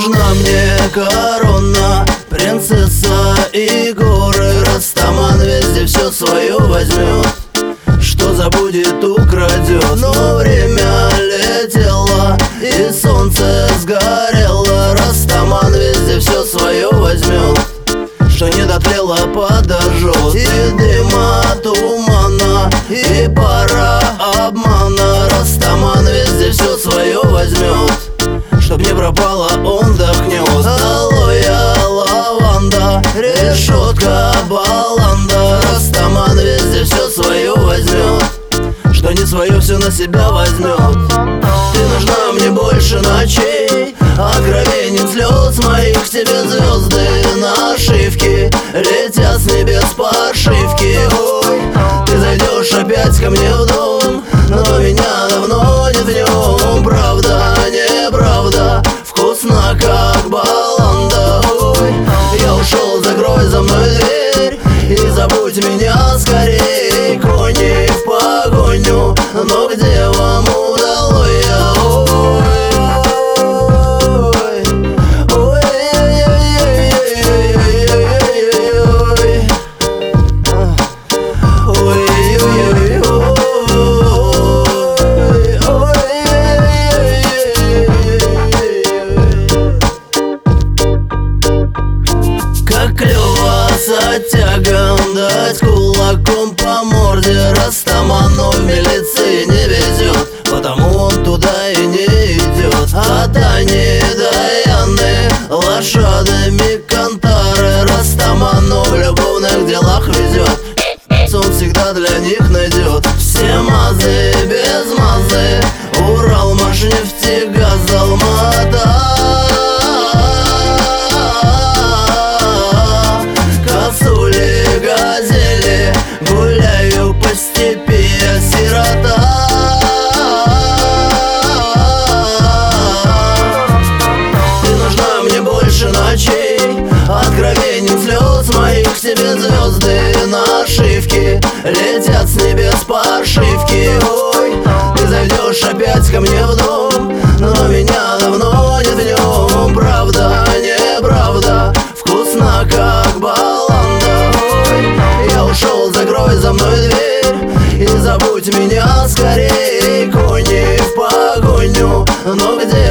нужна мне корона, принцесса и горы. Растаман везде все свое возьмет, что забудет, украдет. Но время летело и солнце сгорело. Растаман везде все свое возьмет, что не дотлело, подожжет. И дыма, тумана, и пара обмана. Растаман везде все свое возьмет, чтоб не пропало, он вдохнет. Алоэ, лаванда, решетка, баланда. Растаман везде все свое возьмет, что не свое все на себя возьмет. Ты нужна мне больше ночей, откровением слез моих. К тебе звезды нашивки летят с небес подшивки. Ой, ты зайдешь опять ко мне в дом, но меня давно нет в нем. Правда, неправда, вкусно как баланда. Ой, я ушел, закрой за мной дверь и забудь меня скорей. Кони в погоню, но где вам удалось? Тягом дать кулаком по морде. Растаману в милиции не везет, потому он туда и не идет. От Ани до Яны лошадами кантары. Растаману в любовных делах везет, он всегда для них найдет. Все мазы без мазы, Урал, Машнефтегаз, Алмата. Гуляю по степи, я сирота. Ты нужна мне больше ночей, откровением слез моих. К тебе звезды нашивки летят с небес подшивки. Ой, ты зайдешь опять ко мне в дом, но меня давно нет в нем. Правда, неправда, вкусно как баланда. Ой, я ушел, закрой за мной дверь и забудь меня скорей. Кони в погоню, но где